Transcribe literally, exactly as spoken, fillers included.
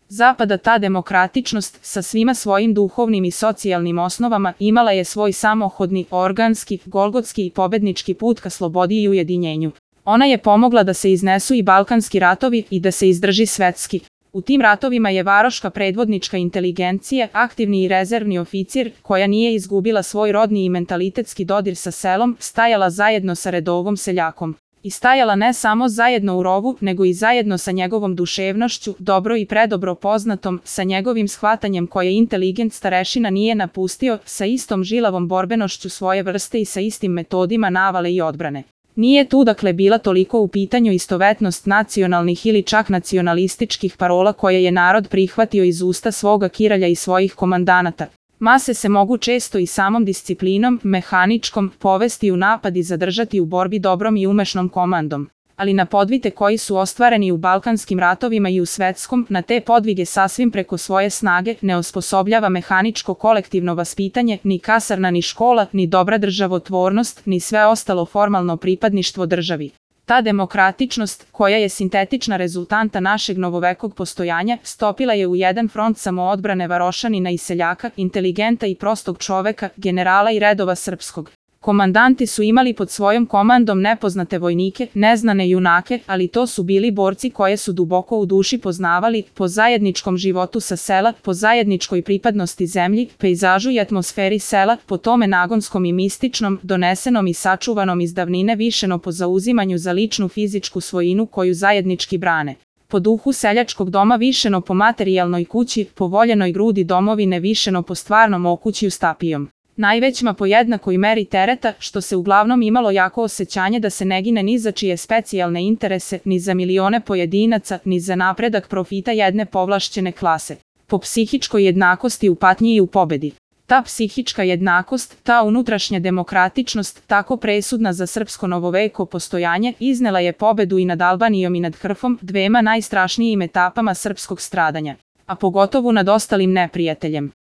Zapada ta demokratičnost, sa svima svojim duhovnim i socijalnim osnovama, imala je svoj samohodni, organski, golgotski i pobednički put ka slobodi i ujedinjenju. Ona je pomogla da se iznesu i balkanski ratovi i da se izdrži svetski. U tim ratovima je varoška predvodnička inteligencija, aktivni i rezervni oficir, koja nije izgubila svoj rodni i mentalitetski dodir sa selom, stajala zajedno sa redovom seljakom. I stajala ne samo zajedno u rovu, nego i zajedno sa njegovom duševnošću, dobro i predobro poznatom, sa njegovim shvatanjem koje inteligent starešina nije napustio, sa istom žilavom borbenošću svoje vrste i sa istim metodima navale i odbrane. Nije tu dakle bila toliko u pitanju istovetnost nacionalnih ili čak nacionalističkih parola koje je narod prihvatio iz usta svoga kiralja i svojih komandanata. Mase se mogu često i samom disciplinom, mehaničkom, povesti u napad i zadržati u borbi dobrom i umešnom komandom. Ali na podvite koji su ostvareni u balkanskim ratovima i u svetskom, na te podvige sasvim preko svoje snage ne osposobljava mehaničko kolektivno vaspitanje, ni kasarna ni škola, ni dobra državotvornost, ni sve ostalo formalno pripadništvo državi. Ta demokratičnost, koja je sintetična rezultanta našeg novovekog postojanja, stopila je u jedan front samoodbrane varošanina i seljaka, inteligenta i prostog čoveka, generala i redova srpskog. Komandanti su imali pod svojom komandom nepoznate vojnike, neznane junake, ali to su bili borci koje su duboko u duši poznavali, po zajedničkom životu sa sela, po zajedničkoj pripadnosti zemlji, pejzažu i atmosferi sela, po tome nagonskom i mističnom, donesenom i sačuvanom iz davnine višeno po zauzimanju za ličnu fizičku svojinu koju zajednički brane. Po duhu seljačkog doma višeno po materijalnoj kući, po voljenoj grudi domovine višeno po stvarnom okućju stapijom. Najvećma po jednakoj meri tereta, što se uglavnom imalo jako osjećanje da se ne gine ni za čije specijalne interese, ni za milione pojedinaca, ni za napredak profita jedne povlašćene klase. Po psihičkoj jednakosti u patnji i u pobedi. Ta psihička jednakost, ta unutrašnja demokratičnost, tako presudna za srpsko novoveko postojanje, iznela je pobedu i nad Albanijom i nad Hrfom, dvema najstrašnijim etapama srpskog stradanja, a pogotovo nad ostalim neprijateljem.